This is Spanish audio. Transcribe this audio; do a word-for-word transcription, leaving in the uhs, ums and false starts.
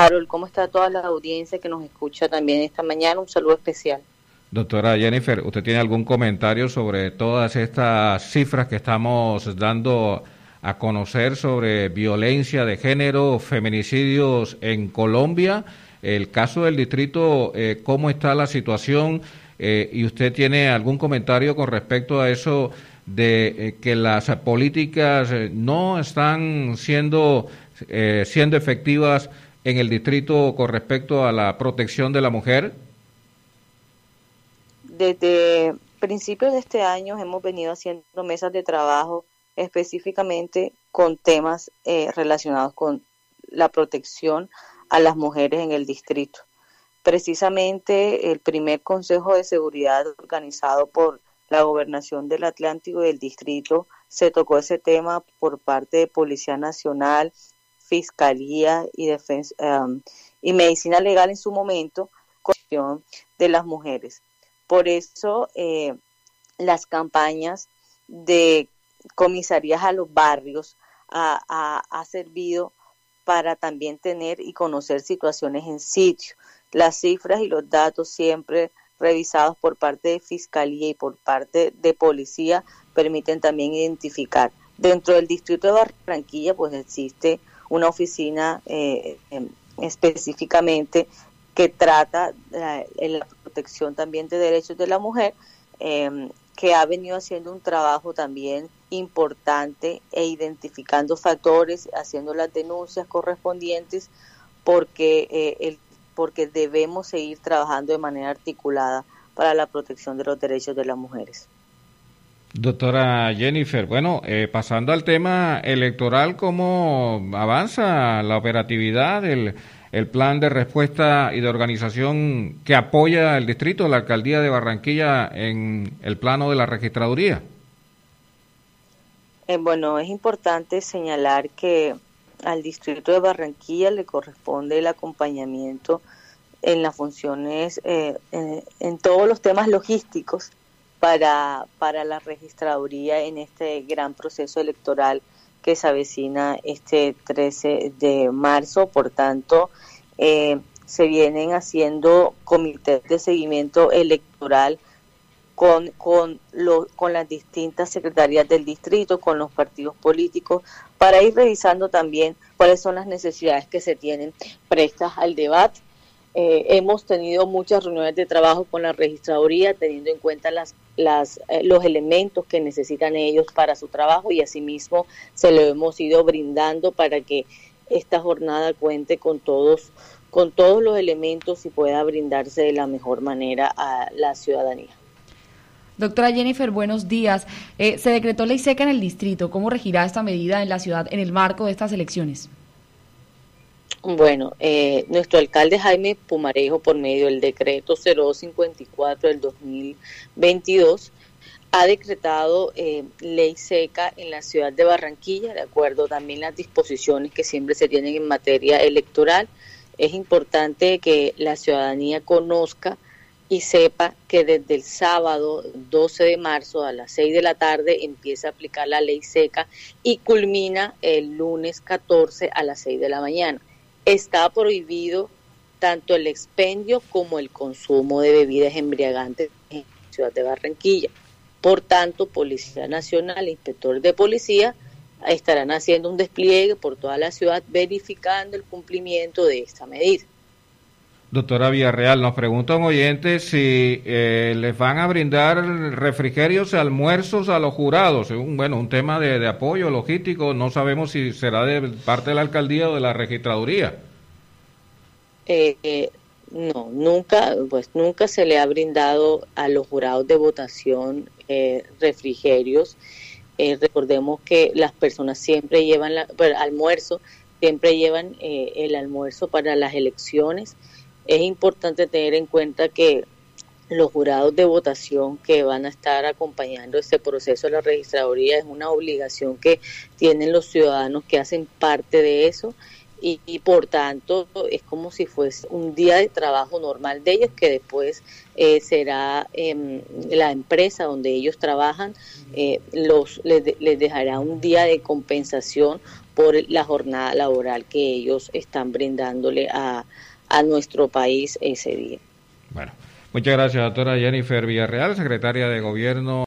Harold, ¿cómo está toda la audiencia que nos escucha también esta mañana? Un saludo especial. Doctora Jennifer, ¿usted tiene algún comentario sobre todas estas cifras que estamos dando a conocer sobre violencia de género, feminicidios en Colombia? El caso del distrito, eh, ¿cómo está la situación? Eh, ¿Y usted tiene algún comentario con respecto a eso de eh, que las políticas eh, no están siendo, eh, siendo efectivas en el distrito con respecto a la protección de la mujer? Desde principios de este año hemos venido haciendo mesas de trabajo específicamente con temas eh, relacionados con la protección a las mujeres en el distrito. Precisamente el primer Consejo de Seguridad organizado por la Gobernación del Atlántico y del distrito se tocó ese tema por parte de Policía Nacional, Fiscalía y, Defensa, um, y Medicina Legal en su momento, cuestión de las mujeres. Por eso eh, las campañas de comisarías a los barrios ha, ha, ha servido para también tener y conocer situaciones en sitio. Las cifras y los datos siempre revisados por parte de Fiscalía y por parte de Policía permiten también identificar. Dentro del distrito de Barranquilla pues existe una oficina eh, eh, específicamente que trata eh, la protección también de derechos de la mujer, eh, que ha venido haciendo un trabajo también importante e identificando factores, haciendo las denuncias correspondientes, porque, eh, el, porque debemos seguir trabajando de manera articulada para la protección de los derechos de las mujeres. Doctora Jennifer, bueno, eh, pasando al tema electoral, ¿cómo avanza la operatividad del el plan de respuesta y de organización que apoya el distrito, la alcaldía de Barranquilla en el plano de la registraduría? Eh, bueno, es importante señalar que al distrito de Barranquilla le corresponde el acompañamiento en las funciones, eh, en, en todos los temas logísticos para, para la registraduría en este gran proceso electoral que se avecina este trece de marzo. Por tanto, eh, se vienen haciendo comités de seguimiento electoral con, con, lo, con las distintas secretarías del distrito, con los partidos políticos, para ir revisando también cuáles son las necesidades que se tienen prestas al debate. Eh, hemos tenido muchas reuniones de trabajo con la registraduría, teniendo en cuenta las, las, eh, los elementos que necesitan ellos para su trabajo, y asimismo se lo hemos ido brindando para que esta jornada cuente con todos, con todos los elementos y pueda brindarse de la mejor manera a la ciudadanía. Doctora Jennifer, buenos días. Eh, se decretó ley seca en el distrito. ¿Cómo regirá esta medida en la ciudad en el marco de estas elecciones? Bueno, eh, nuestro alcalde Jaime Pumarejo, por medio del decreto cero dos cincuenta y cuatro del dos mil veintidós, ha decretado eh, ley seca en la ciudad de Barranquilla, de acuerdo también a las disposiciones que siempre se tienen en materia electoral. Es importante que la ciudadanía conozca y sepa que desde el sábado doce de marzo a las seis de la tarde empieza a aplicar la ley seca y culmina el lunes catorce a las seis de la mañana. Está prohibido tanto el expendio como el consumo de bebidas embriagantes en la ciudad de Barranquilla. Por tanto, Policía Nacional e inspectores de policía estarán haciendo un despliegue por toda la ciudad verificando el cumplimiento de esta medida. Doctora Villarreal, nos pregunta un oyente si eh, les van a brindar refrigerios y almuerzos a los jurados. Un, bueno, un tema de, de apoyo logístico, no sabemos si será de parte de la alcaldía o de la registraduría. Eh, eh, no, nunca, pues nunca se le ha brindado a los jurados de votación eh, refrigerios. Eh, recordemos que las personas siempre llevan la, bueno, almuerzo, siempre llevan eh, el almuerzo para las elecciones. Es importante tener en cuenta que los jurados de votación que van a estar acompañando este proceso de la registraduría es una obligación que tienen los ciudadanos que hacen parte de eso y, y por tanto es como si fuese un día de trabajo normal de ellos, que después eh, será eh, la empresa donde ellos trabajan, eh, los les, les dejará un día de compensación por la jornada laboral que ellos están brindándole a, a nuestro país ese día. Bueno, muchas gracias, doctora Jennifer Villarreal, secretaria de Gobierno